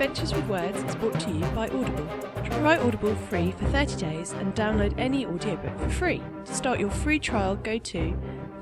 Adventures with Words is brought to you by Audible. Try Audible free for 30 days and download any audiobook for free. To start your free trial, go to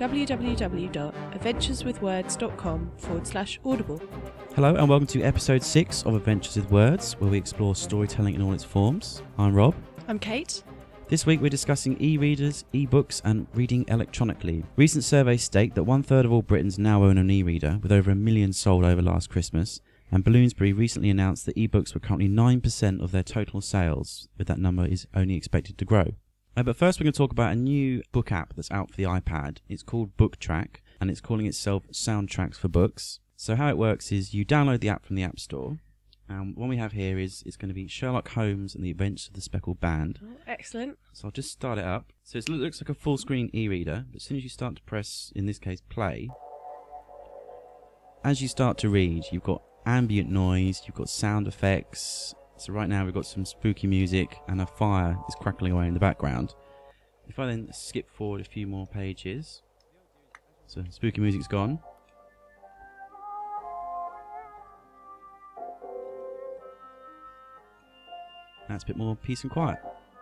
www.adventureswithwords.com/audible. Hello and welcome to episode 6 of Adventures with Words, where we explore storytelling in all its forms. I'm Rob. I'm Kate. This week we're discussing e-readers, e-books and reading electronically. Recent surveys state that 1/3 of all Britons now own an e-reader, with over 1 million sold over last Christmas. And Bloomsbury recently announced that e-books were currently 9% of their total sales, with that number is only expected to grow. But first we're going to talk about a new book app that's out for the iPad. It's called BookTrack, and it's calling itself Soundtracks for Books. So how it works is you download the app from the App Store. And what we have here is it's going to be Sherlock Holmes and the Adventures of the Speckled Band. Oh, excellent. So I'll just start it up. So it looks like a full-screen e-reader, but as soon as you start to press, in this case, play, as you start to read, you've got ambient noise, you've got sound effects. So right now we've got some spooky music and a fire is crackling away in the background. If I then skip forward a few more pages, so spooky music's gone. That's a bit more peace and quiet.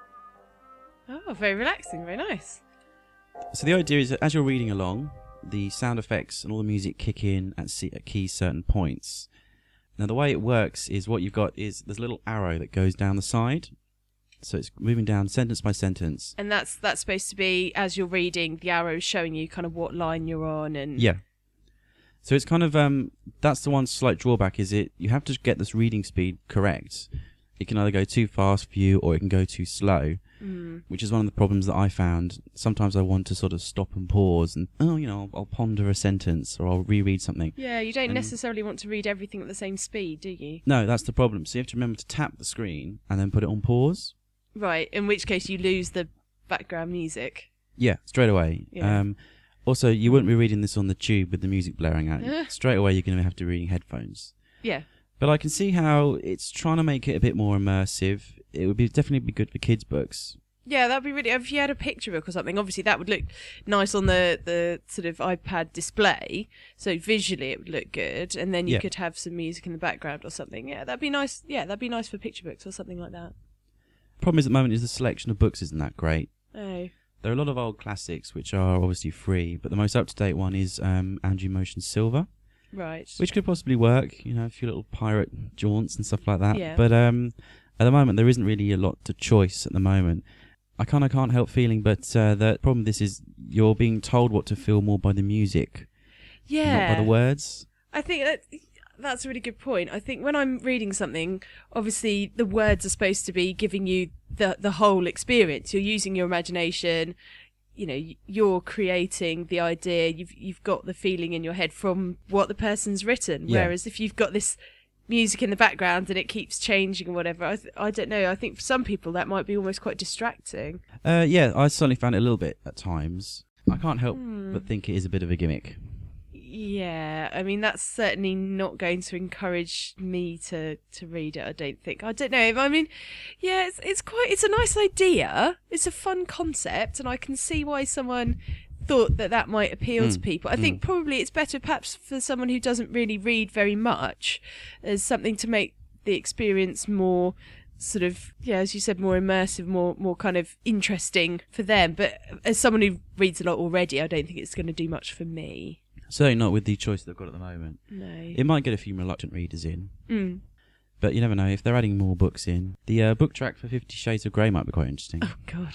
Oh, very relaxing, very nice. So the idea is that as you're reading along, the sound effects and all the music kick in at key certain points. Now the way it works is what you've got is there's a little arrow that goes down the side. So it's moving down sentence by sentence. And that's supposed to be, as you're reading, the arrow showing you kind of what line you're on. And yeah. So it's kind of, that's the one slight drawback, is you have to get this reading speed correct. It can either go too fast for you or it can go too slow, which is one of the problems that I found. Sometimes I want to sort of stop and pause and, I'll ponder a sentence or I'll reread something. Yeah, you don't necessarily want to read everything at the same speed, do you? No, that's the problem. So you have to remember to tap the screen and then put it on pause. Right, in which case you lose the background music. Yeah, straight away. Yeah. Also, you wouldn't be reading this on the tube with the music blaring at you. Straight away you're going to have to be reading headphones. Yeah. But I can see how it's trying to make it a bit more immersive. It would definitely be good for kids' books. Yeah, that'd be really... If you had a picture book or something, obviously that would look nice on the sort of iPad display. So visually it would look good. And then you could have some music in the background or something. Yeah, that'd be nice. Yeah, that'd be nice for picture books or something like that. Problem is at the moment is the selection of books isn't that great. Oh. There are a lot of old classics which are obviously free, but the most up-to-date one is Andrew Motion Silver. Right. Which could possibly work, a few little pirate jaunts and stuff like that. Yeah. But at the moment, there isn't really a lot to choice at the moment. I kind of can't help feeling, but the problem with this is you're being told what to feel more by the music, not by the words. I think that's a really good point. I think when I'm reading something, obviously the words are supposed to be giving you the whole experience. You're using your imagination. You're creating the idea, you've got the feeling in your head from what the person's written. Yeah. Whereas if you've got this music in the background and it keeps changing or whatever, I don't know. I think for some people that might be almost quite distracting. Yeah, I certainly found it a little bit at times. I can't help but think it is a bit of a gimmick. Yeah, I mean, that's certainly not going to encourage me to read it, I don't think. I don't know. I mean, yeah, it's a nice idea. It's a fun concept, and I can see why someone thought that might appeal to people. I think probably it's better perhaps for someone who doesn't really read very much as something to make the experience more sort of, as you said, more immersive, more kind of interesting for them. But as someone who reads a lot already, I don't think it's going to do much for me. Certainly not with the choice they've got at the moment. No. It might get a few reluctant readers in. But you never know, if they're adding more books in. The book track for 50 Shades of Grey might be quite interesting. Oh, God.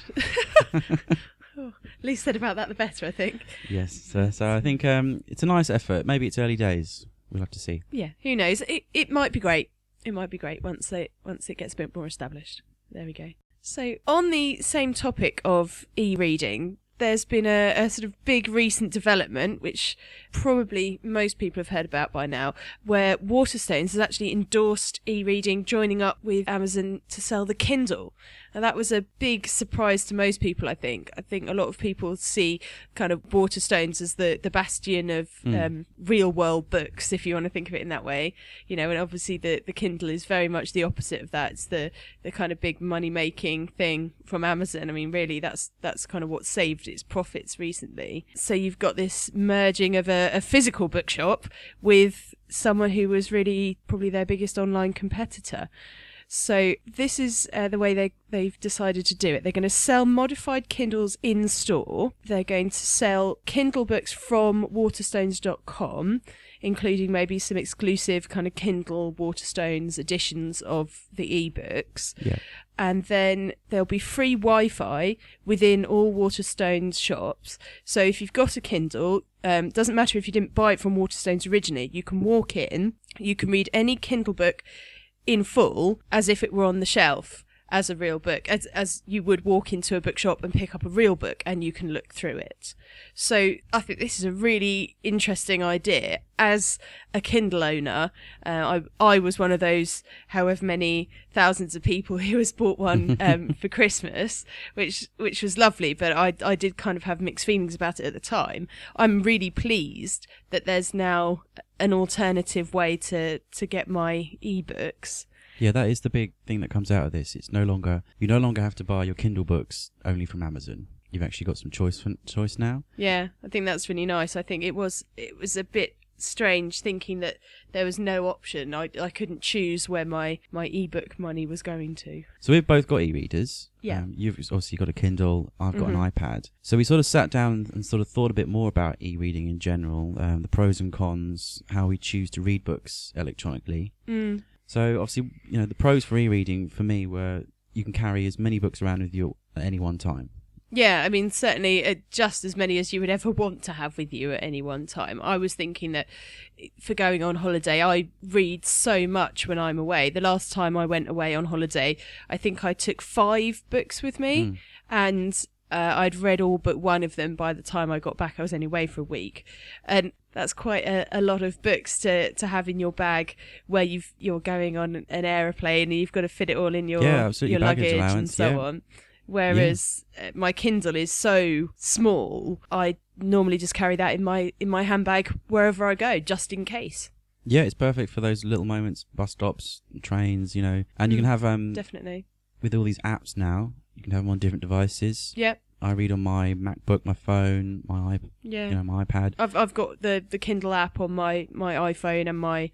Least said about that, the better, I think. Yes. So I think it's a nice effort. Maybe it's early days. We'll have to see. Yeah, who knows? It might be great. It might be great once it gets a bit more established. There we go. So on the same topic of e-reading, there's been a sort of big recent development, which probably most people have heard about by now, where Waterstones has actually endorsed e-reading, joining up with Amazon to sell the Kindle. And that was a big surprise to most people, I think. I think a lot of people see kind of Waterstones as the bastion of real world books, if you want to think of it in that way. And obviously the Kindle is very much the opposite of that. It's the kind of big money making thing from Amazon. I mean, really, that's kind of what saved halved its profits recently. So you've got this merging of a physical bookshop with someone who was really probably their biggest online competitor. So this is the way they've decided to do it. They're going to sell modified Kindles in store. They're going to sell Kindle books from Waterstones.com, including maybe some exclusive kind of Kindle Waterstones editions of the ebooks. Yeah. And then there'll be free Wi-Fi within all Waterstones shops. So if you've got a Kindle, doesn't matter if you didn't buy it from Waterstones originally, you can walk in, you can read any Kindle book in full as if it were on the shelf as a real book, as you would walk into a bookshop and pick up a real book and you can look through it. So I think this is a really interesting idea. As a Kindle owner, I was one of those however many thousands of people who has bought one for Christmas, which was lovely, but I did kind of have mixed feelings about it at the time. I'm really pleased that there's now an alternative way to get my ebooks. Yeah, that is the big thing that comes out of this. You no longer have to buy your Kindle books only from Amazon. You've actually got some choice now. Yeah, I think that's really nice. I think it was a bit strange thinking that there was no option. I couldn't choose where my ebook money was going to. So we've both got e-readers. Yeah. You've obviously got a Kindle. I've got an iPad. So we sort of sat down and sort of thought a bit more about e-reading in general, the pros and cons, how we choose to read books electronically. So obviously, the pros for e-reading for me were you can carry as many books around with you at any one time. Yeah, I mean, certainly just as many as you would ever want to have with you at any one time. I was thinking that for going on holiday, I read so much when I'm away. The last time I went away on holiday, I think I took 5 books with me, and I'd read all but one of them by the time I got back. I was only away for a week. And that's quite a lot of books to have in your bag where you're going on an aeroplane and you've got to fit it all in your luggage and so on. Whereas my Kindle is so small, I normally just carry that in my handbag wherever I go, just in case. Yeah, it's perfect for those little moments, bus stops, trains, and you can have definitely with all these apps now. You can have them on different devices. Yep. I read on my MacBook, my phone, my iPad. I've got the Kindle app on my iPhone and my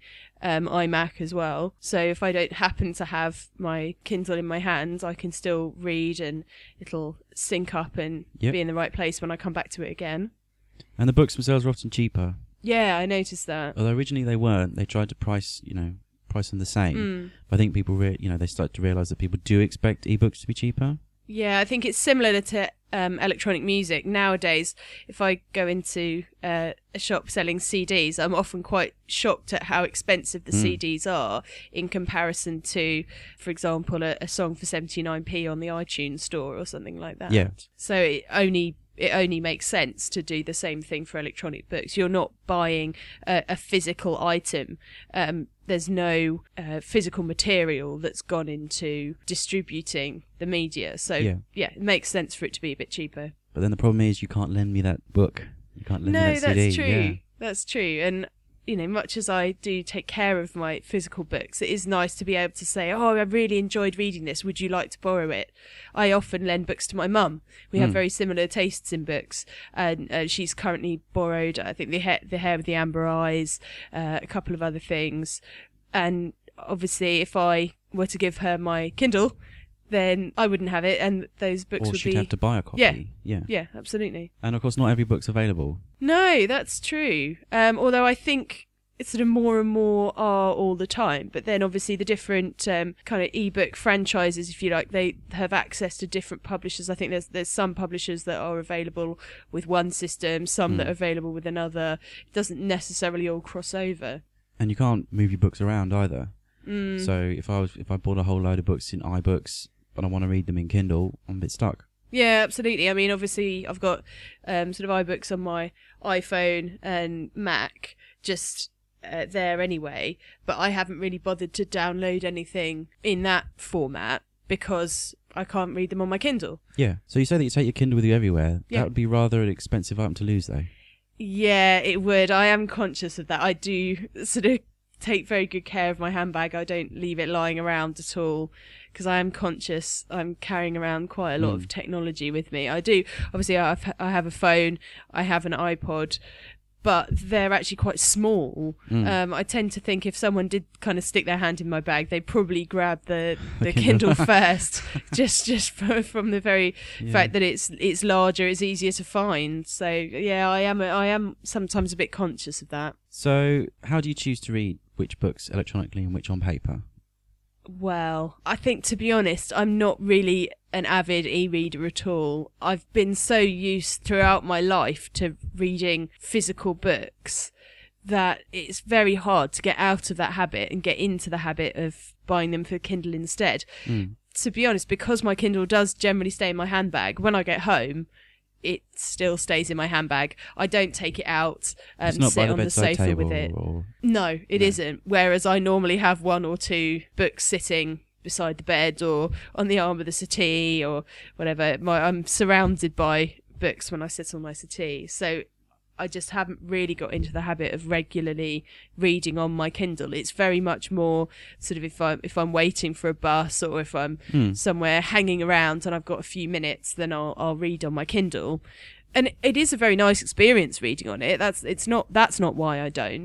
iMac as well. So if I don't happen to have my Kindle in my hand, I can still read and it'll sync up and be in the right place when I come back to it again. And the books themselves are often cheaper. Yeah, I noticed that. Although originally they weren't. They tried to price them the same. But I think people, they started to realise that people do expect ebooks to be cheaper. Yeah, I think it's similar to electronic music. Nowadays, if I go into a shop selling CDs, I'm often quite shocked at how expensive the CDs are in comparison to, for example, a song for 79p on the iTunes store or something like that. Yeah. So it only makes sense to do the same thing for electronic books. You're not buying a physical item. There's no physical material that's gone into distributing the media. So, it makes sense for it to be a bit cheaper. But then the problem is you can't lend me that book. You can't lend me that CD. No, that's true. Yeah. That's true. And, much as I do take care of my physical books, it is nice to be able to say, oh, I really enjoyed reading this. Would you like to borrow it? I often lend books to my mum. We have very similar tastes in books. And she's currently borrowed, I think, The Hair with the Amber Eyes, a couple of other things. And obviously, if I were to give her my Kindle, then I wouldn't have it, and those books would be... Or she'd have to buy a copy. Yeah, absolutely. And of course, not every book's available. No, that's true. Although I think it's sort of more and more are all the time. But then obviously the different kind of ebook franchises, if you like, they have access to different publishers. I think there's some publishers that are available with one system, some that are available with another. It doesn't necessarily all cross over. And you can't move your books around either. So if I bought a whole load of books in iBooks but I want to read them in Kindle, I'm a bit stuck. Yeah, absolutely. I mean, obviously I've got sort of iBooks on my iPhone and Mac just there anyway, but I haven't really bothered to download anything in that format because I can't read them on my Kindle. Yeah. So you say that you take your Kindle with you everywhere. Yeah. That would be rather an expensive item to lose, though. Yeah, it would. I am conscious of that. I do sort of take very good care of my handbag. I don't leave it lying around at all because I am conscious I'm carrying around quite a lot of technology with me. I do, obviously I have a phone, I have an iPod, but they're actually quite small. I tend to think if someone did kind of stick their hand in my bag, they'd probably grab the Kindle first, just from the very fact that it's larger, it's easier to find. So yeah, I am sometimes a bit conscious of that. So how do you choose to read which books electronically and which on paper? Well, I think, to be honest, I'm not really an avid e-reader at all. I've been so used throughout my life to reading physical books that it's very hard to get out of that habit and get into the habit of buying them for Kindle instead. To be honest, because my Kindle does generally stay in my handbag, when I get home, it still stays in my handbag. I don't take it out and sit on the sofa with it. No, it isn't. Whereas I normally have one or two books sitting beside the bed or on the arm of the settee or whatever. I'm surrounded by books when I sit on my settee. So I just haven't really got into the habit of regularly reading on my Kindle. It's very much more sort of if I'm waiting for a bus or if I'm somewhere hanging around and I've got a few minutes, then I'll read on my Kindle. And it is a very nice experience reading on it. That's not why I don't.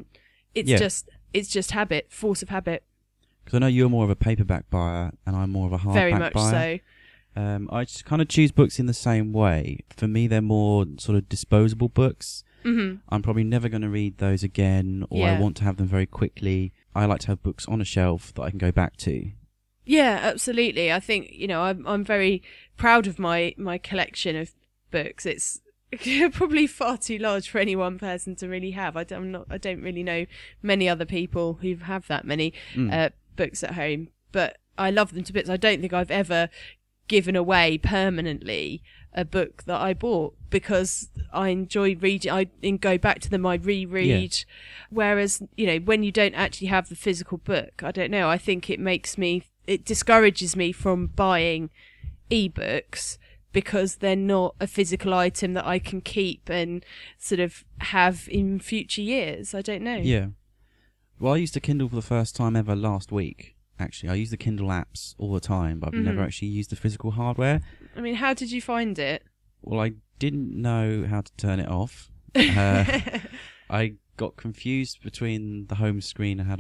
It's just habit, force of habit. Because I know you're more of a paperback buyer and I'm more of a hardback buyer. Very much so. I just kind of choose books in the same way. For me, they're more sort of disposable books. I'm probably never going to read those again, or I want to have them very quickly. I like to have books on a shelf that I can go back to. Yeah, absolutely. I think, I'm very proud of my collection of books. It's probably far too large for any one person to really have. I don't really know many other people who have that many books at home, but I love them to bits. I don't think I've ever given away permanently a book that I bought because I enjoy reading. I go back to them, I reread. Whereas, when you don't actually have the physical book, I don't know, I think it discourages me from buying ebooks because they're not a physical item that I can keep and sort of have in future years. I don't know. Yeah. Well, I used a Kindle for the first time ever last week. Actually, I use the Kindle apps all the time, but I've never actually used the physical hardware. I mean, how did you find it? Well, I didn't know how to turn it off. I got confused between the home screen and how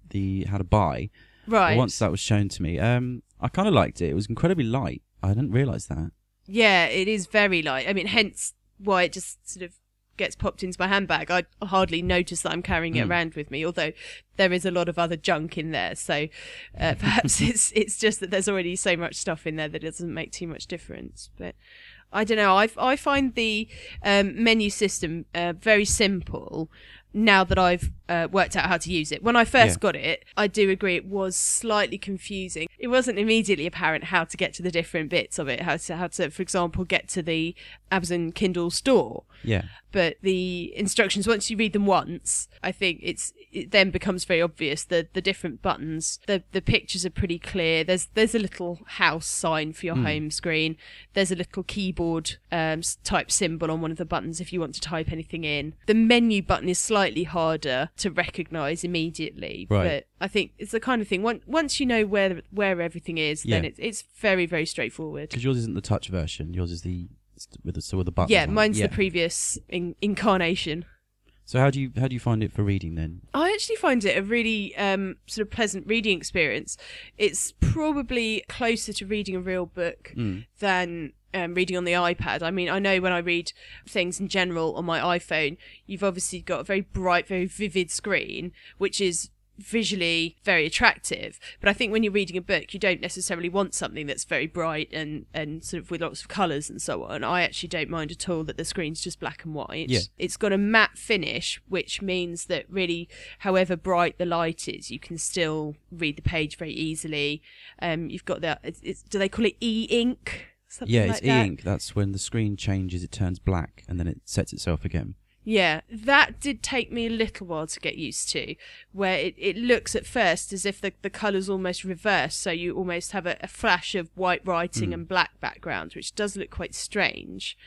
to buy. Right. But once that was shown to me, I kind of liked it. It was incredibly light. I didn't realise that. Yeah, it is very light. I mean, hence why it just sort of gets popped into my handbag. I hardly notice that I'm carrying it around with me, although there is a lot of other junk in there. So perhaps it's just that there's already so much stuff in there that it doesn't make too much difference. But I don't know. I find the menu system very simple now that I've worked out how to use it. When I first got it, I do agree it was slightly confusing. It wasn't immediately apparent how to get to the different bits of it, how to, for example, get to the Amazon Kindle store. Yeah. But the instructions, once you read them once, I think it then becomes very obvious. The different buttons, the pictures are pretty clear. There's a little house sign for your home screen. There's a little keyboard type symbol on one of the buttons if you want to type anything in. The menu button is slightly harder to recognise immediately. Right. But I think it's the kind of thing, once you know where everything is, then it's very, very straightforward. Because yours isn't the touch version. Yours is with the buttons. Yeah, mine's the previous incarnation. So how do you find it for reading then? I actually find it a really sort of pleasant reading experience. It's probably closer to reading a real book than reading on the iPad. I mean, I know when I read things in general on my iPhone, you've obviously got a very bright, very vivid screen, which is visually very attractive. But I think when you're reading a book, you don't necessarily want something that's very bright and sort of with lots of colours and so on. I actually don't mind at all that the screen's just black and white. Yeah. It's got a matte finish, which means that really, however bright the light is, you can still read the page very easily. You've got do they call it e-ink? Something it's like that? e-ink. That's when the screen changes, it turns black, and then it sets itself again. Yeah, that did take me a little while to get used to, where it looks at first as if the colour's almost reversed, so you almost have a flash of white writing and black background, which does look quite strange.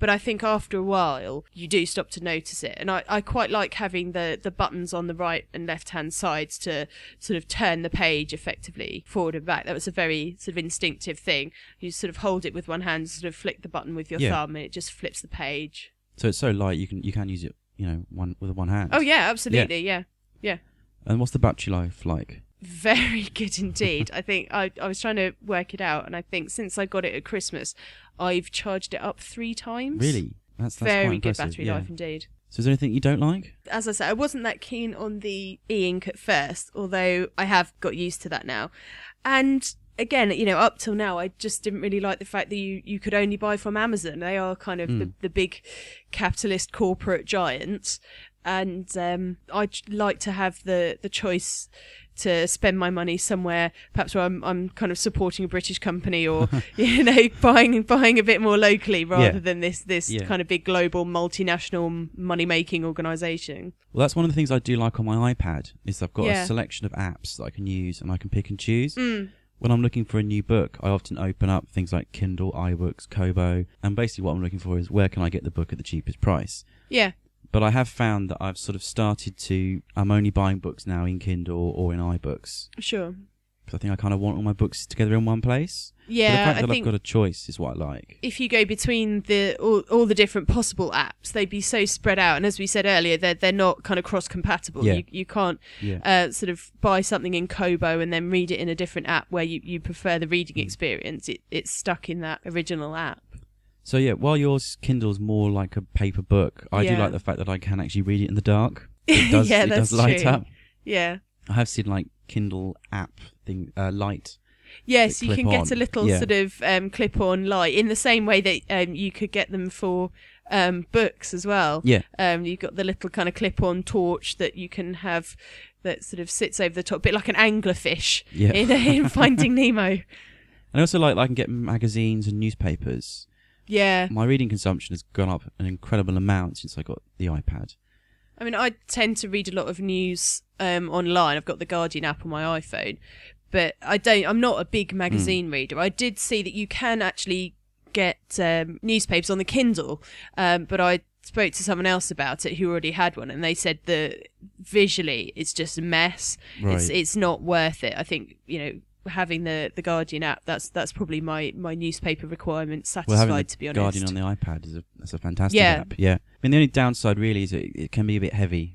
But I think after a while, you do stop to notice it. And I quite like having the buttons on the right and left-hand sides to sort of turn the page effectively forward and back. That was a very sort of instinctive thing. You sort of hold it with one hand, sort of flick the button with your thumb, and it just flips the page. So it's so light, you can use it, with one hand. Oh, yeah, absolutely, yeah. And what's the battery life like? Very good indeed. I think I was trying to work it out, and I think since I got it at Christmas, I've charged it up 3 times. Really? That's very quite good impressive, battery life indeed. So is there anything you don't like? As I said, I wasn't that keen on the e-ink at first, although I have got used to that now. And again, up till now, I just didn't really like the fact that you could only buy from Amazon. They are kind of the big capitalist corporate giants. And I'd like to have the choice to spend my money somewhere, perhaps where I'm kind of supporting a British company, or buying a bit more locally rather than this kind of big global multinational money making organisation. Well, that's one of the things I do like on my iPad is I've got a selection of apps that I can use and I can pick and choose. When I'm looking for a new book, I often open up things like Kindle, iBooks, Kobo, and basically what I'm looking for is where can I get the book at the cheapest price. Yeah. But I have found that I've sort of started I'm only buying books now in Kindle or in iBooks. Sure. Because I think I kind of want all my books together in one place. Yeah, but the fact that I've got a choice is what I like. If you go between all the different possible apps, they'd be so spread out. And as we said earlier, they're not kind of cross-compatible. Yeah. You can't sort of buy something in Kobo and then read it in a different app where you prefer the reading experience. It's stuck in that original app. So yeah, while yours Kindle's more like a paper book, I do like the fact that I can actually read it in the dark. It does, it does light true. up. Yeah. I have seen like Kindle app thing, light. Yes, you can get a little Yeah. sort of clip-on light in the same way that you could get them for books as well. Yeah. You've got the little kind of clip-on torch that you can have that sort of sits over the top, a bit like an anglerfish in Finding Nemo. And I also like I can get magazines and newspapers. Yeah. My reading consumption has gone up an incredible amount since I got the iPad. I mean, I tend to read a lot of news online. I've got the Guardian app on my iPhone, but I'm not a big magazine reader. I did see that you can actually get newspapers on the Kindle, but I spoke to someone else about it who already had one, and they said that visually it's just a mess. Right. It's not worth it. I think, having the Guardian app, that's probably my newspaper requirement satisfied, to be honest. Guardian on the iPad that's a fantastic app. Yeah. I mean, the only downside really is it can be a bit heavy.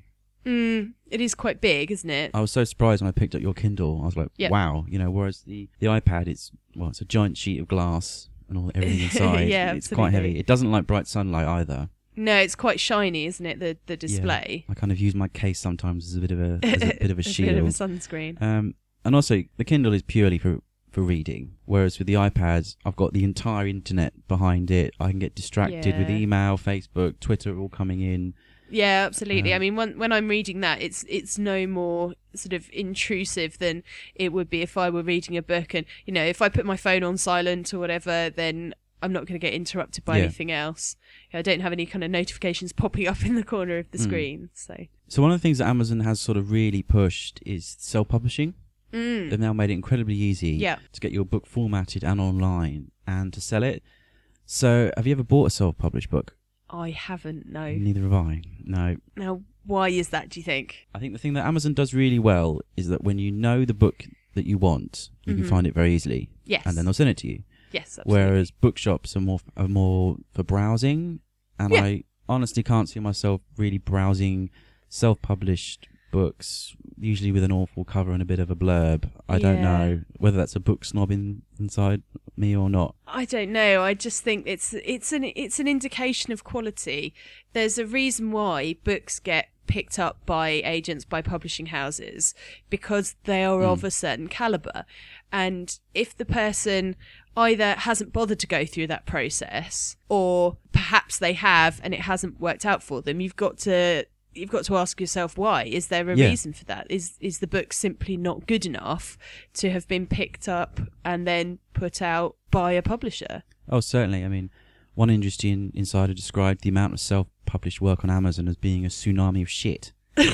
It is quite big, isn't it? I was so surprised when I picked up your Kindle. I was like, wow, whereas the iPad, it's a giant sheet of glass and everything inside. Yeah, it's quite heavy. It doesn't like bright sunlight either. No, it's quite shiny, isn't it? The display. Yeah. I kind of use my case sometimes as a bit of a shield. A bit of a sunscreen. And also, the Kindle is purely for reading, whereas with the iPad, I've got the entire internet behind it. I can get distracted with email, Facebook, Twitter all coming in. Yeah, absolutely. I mean, when I'm reading that, it's no more sort of intrusive than it would be if I were reading a book. And, if I put my phone on silent or whatever, then I'm not going to get interrupted by anything else. I don't have any kind of notifications popping up in the corner of the screen. So one of the things that Amazon has sort of really pushed is self-publishing. They've now made it incredibly easy to get your book formatted and online and to sell it. So have you ever bought a self-published book? I haven't, no. Neither have I, no. Now, why is that, do you think? I think the thing that Amazon does really well is that when you know the book that you want, you can find it very easily. Yes. And then they'll send it to you. Yes, absolutely. Whereas bookshops are more for browsing, and I honestly can't see myself really browsing self-published books, usually with an awful cover and a bit of a blurb. I don't know whether that's a book snob inside me or not. I don't know. I just think it's an indication of quality. There's a reason why books get picked up by agents, by publishing houses, because they are of a certain caliber. And if the person either hasn't bothered to go through that process, or perhaps they have and it hasn't worked out for them, you've got to ask yourself why. Is there a reason for that? Is the book simply not good enough to have been picked up and then put out by a publisher? Oh, certainly. I mean, one industry insider described the amount of self-published work on Amazon as being a tsunami of shit.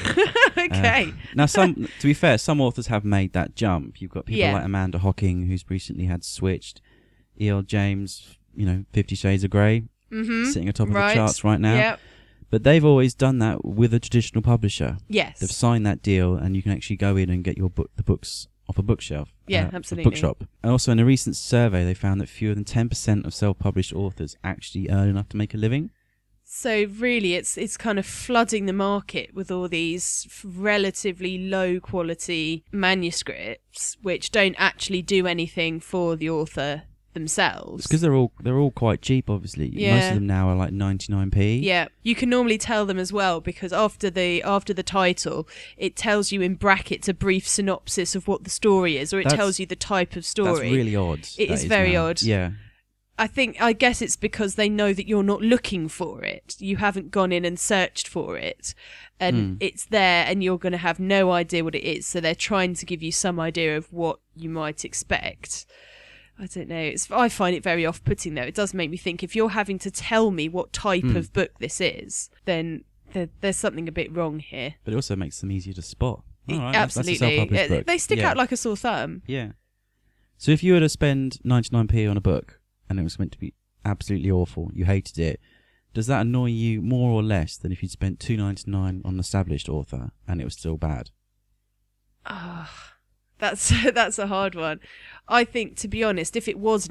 Okay. Now, to be fair, some authors have made that jump. You've got people like Amanda Hocking, who's recently had Switched, E.L. James, 50 Shades of Grey. sitting atop of the Right. charts right now. Yep. But they've always done that with a traditional publisher. Yes. They've signed that deal, and you can actually go in and get your the books off a bookshelf. Yeah, a absolutely. bookshop. And also, in a recent survey, they found that fewer than 10% of self-published authors actually earn enough to make a living. So really, it's kind of flooding the market with all these relatively low quality manuscripts, which don't actually do anything for the author themselves. Because they're all quite cheap, obviously. Yeah. Most of them now are like 99p. Yeah, you can normally tell them as well, because after the title, it tells you in brackets a brief synopsis of what the story is, or it tells you the type of story. That's really odd. It that is very now. odd. Yeah. I guess it's because they know that you're not looking for it. You haven't gone in and searched for it, and it's there, and you're going to have no idea what it is. So they're trying to give you some idea of what you might expect. I don't know. I find it very off-putting, though. It does make me think, if you're having to tell me what type of book this is, then there's something a bit wrong here. But it also makes them easier to spot. All right, Absolutely. That's a self-published book. They stick out like a sore thumb. Yeah. So if you were to spend 99p on a book, and it was meant to be absolutely awful, you hated it, does that annoy you more or less than if you'd spent $2.99 on an established author and it was still bad? That's a hard one. I think, to be honest, if it was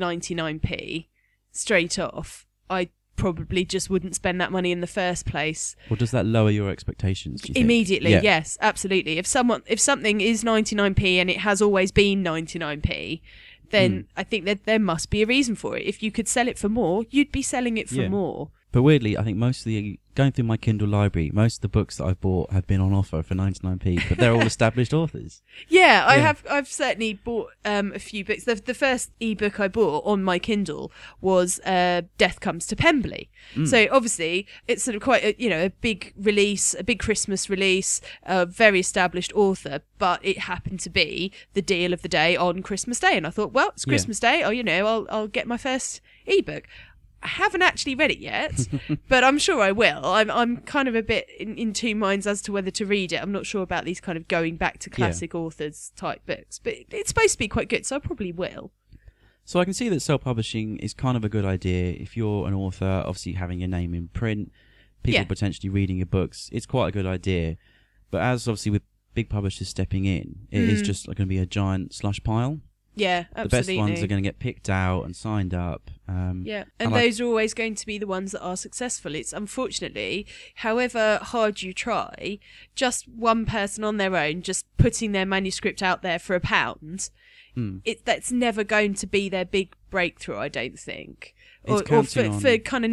99p straight off, I probably just wouldn't spend that money in the first place. Or does that lower your expectations, do you think? Immediately, Yeah. yes, absolutely. If something is 99p and it has always been 99p, then I think that there must be a reason for it. If you could sell it for more, you'd be selling it for more. But weirdly, I think going through my Kindle library, most of the books that I've bought have been on offer for 99p, but they're all established authors. Yeah, I've certainly bought a few books. The first ebook I bought on my Kindle was Death Comes to Pemberley. So obviously it's sort of quite a big release, a big Christmas release, a very established author, but it happened to be the deal of the day on Christmas Day, and I thought, well, it's Christmas Day. I'll get my first ebook. I haven't actually read it yet, but I'm sure I will. I'm kind of a bit in two minds as to whether to read it. I'm not sure about these kind of going back to classic authors type books, but it's supposed to be quite good, so I probably will. So I can see that self-publishing is kind of a good idea. If you're an author, obviously having your name in print, people potentially reading your books, it's quite a good idea. But as obviously with big publishers stepping in, it is just going to be a giant slush pile. Yeah, absolutely. The best ones are going to get picked out and signed up. And those are always going to be the ones that are successful. It's unfortunately, however hard you try, just one person on their own, just putting their manuscript out there for £1, that's never going to be their big breakthrough, I don't think. Or for kind of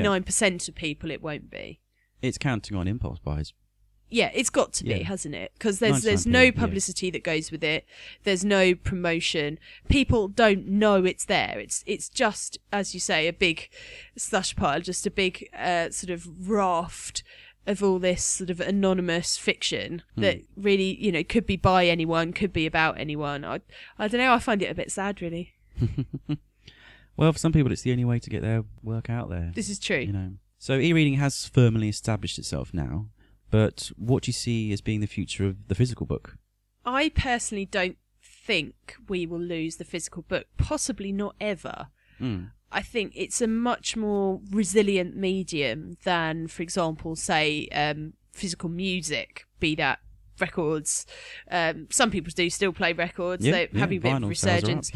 99% of people, it won't be. It's counting on impulse buys. Yeah, it's got to be, hasn't it? Because there's no publicity that goes with it. There's no promotion. People don't know it's there. It's just, as you say, a big slush pile, just a big sort of raft of all this sort of anonymous fiction that really, could be by anyone, could be about anyone. I don't know. I find it a bit sad, really. Well, for some people, it's the only way to get their work out there. This is true. So e-reading has firmly established itself now. But what do you see as being the future of the physical book? I personally don't think we will lose the physical book. Possibly not ever. I think it's a much more resilient medium than, for example, say, physical music, be that records. Some people do still play records. They're having a bit of resurgence.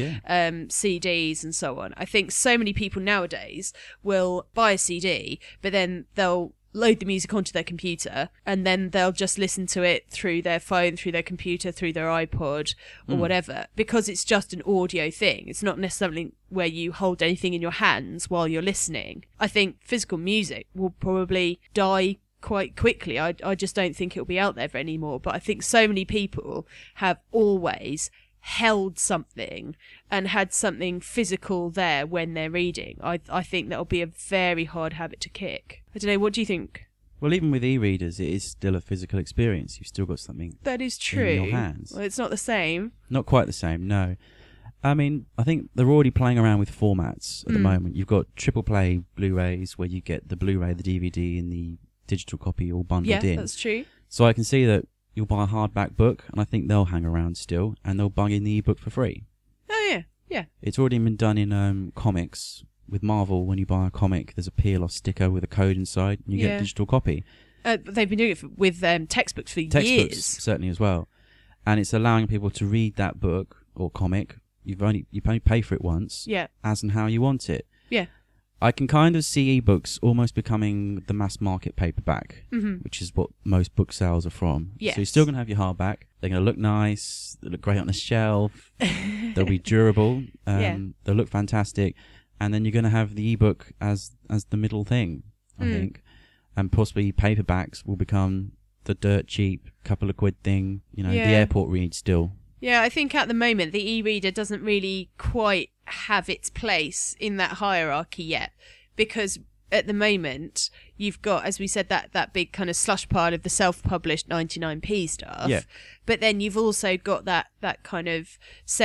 CDs and so on. I think so many people nowadays will buy a CD, but then they'll load the music onto their computer and then they'll just listen to it through their phone, through their computer, through their iPod or whatever, because it's just an audio thing. It's not necessarily where you hold anything in your hands while you're listening. I think physical music will probably die quite quickly. I just don't think it'll be out there anymore. But I think so many people have always held something and had something physical there when they're reading. I think that'll be a very hard habit to kick. I don't know, what do you think? Well, even with e-readers, it is still a physical experience. You've still got something that is true in your hands. Well, it's not the same. Not quite the same, no. I mean, I think they're already playing around with formats at the moment. You've got triple play Blu-rays where you get the Blu-ray, the DVD and the digital copy all bundled in. Yeah, that's true. So I can see that you'll buy a hardback book, and I think they'll hang around still, and they'll bung in the ebook for free. Oh, yeah. It's already been done in comics. with Marvel, when you buy a comic, there's a peel-off sticker with a code inside, and you get a digital copy. They've been doing it with textbooks for years. Certainly as well. And it's allowing people to read that book or comic. You only pay for it once, as and how you want it. Yeah. I can kind of see ebooks almost becoming the mass market paperback, which is what most book sales are from. Yes. So you're still going to have your hardback. They're going to look nice. They'll look great on the shelf. They'll be durable. They'll look fantastic. And then you're going to have the ebook as the middle thing, I think. And possibly paperbacks will become the dirt cheap couple of quid thing, the airport read still. Yeah, I think at the moment the e-reader doesn't really quite have its place in that hierarchy yet, because at the moment you've got, as we said, that big kind of slush pile of the self-published 99p stuff. Yeah. But then you've also got that kind of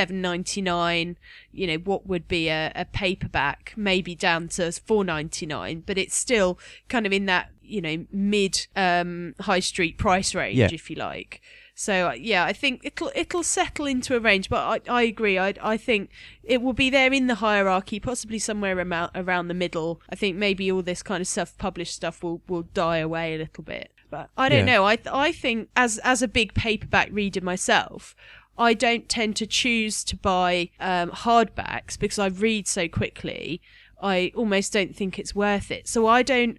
$7.99, what would be a paperback, maybe down to $4.99, but it's still kind of in that, mid high street price range, if you like. So I think it'll settle into a range, but I agree. I think it will be there in the hierarchy, possibly somewhere around the middle. I think maybe all this kind of self-published stuff will die away a little bit. But I don't know. I think as a big paperback reader myself, I don't tend to choose to buy hardbacks because I read so quickly. I almost don't think it's worth it. So I don't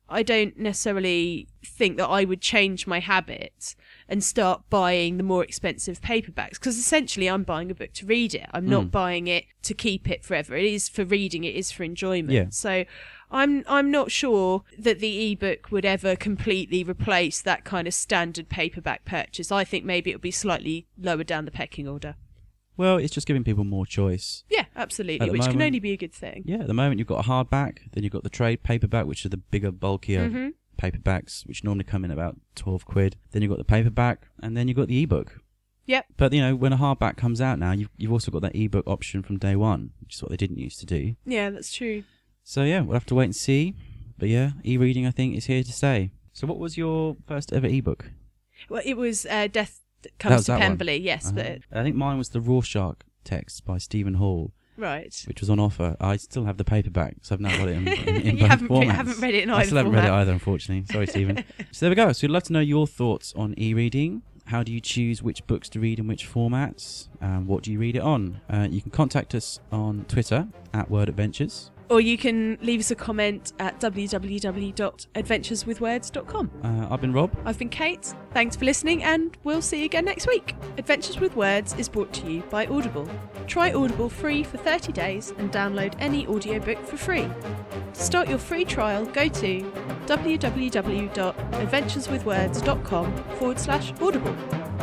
necessarily think that I would change my habits and start buying the more expensive paperbacks, because essentially I'm buying a book to read it. I'm not buying it to keep it forever. It is for reading. It is for enjoyment. Yeah. So I'm not sure that the ebook would ever completely replace that kind of standard paperback purchase. I think maybe it'll be slightly lower down the pecking order. Well, it's just giving people more choice. Yeah, absolutely, which can only be a good thing. Yeah, at the moment you've got a hardback, then you've got the trade paperback, which are the bigger, bulkier paperbacks, which normally come in about 12 quid. Then you've got the paperback, and then you've got the ebook. Yep. But, when a hardback comes out now, you've also got that ebook option from day one, which is what they didn't used to do. Yeah, that's true. So, we'll have to wait and see. But, e-reading, I think, is here to stay. So what was your first ever ebook? Well, it was Death Comes to Pemberley, yes. But I think mine was the Rorschach text by Stephen Hall. Right. Which was on offer. I still have the paperback, so I've now got it in both formats. You haven't read it in either I still haven't read it format. either, unfortunately. Sorry, Stephen. So there we go. So we'd love to know your thoughts on e-reading. How do you choose which books to read in which formats? What do you read it on? You can contact us on Twitter @WordAdventures. Or you can leave us a comment at www.adventureswithwords.com. I've been Rob. I've been Kate. Thanks for listening, and we'll see you again next week. Adventures with Words is brought to you by Audible. Try Audible free for 30 days and download any audiobook for free. To start your free trial, go to www.adventureswithwords.com/Audible.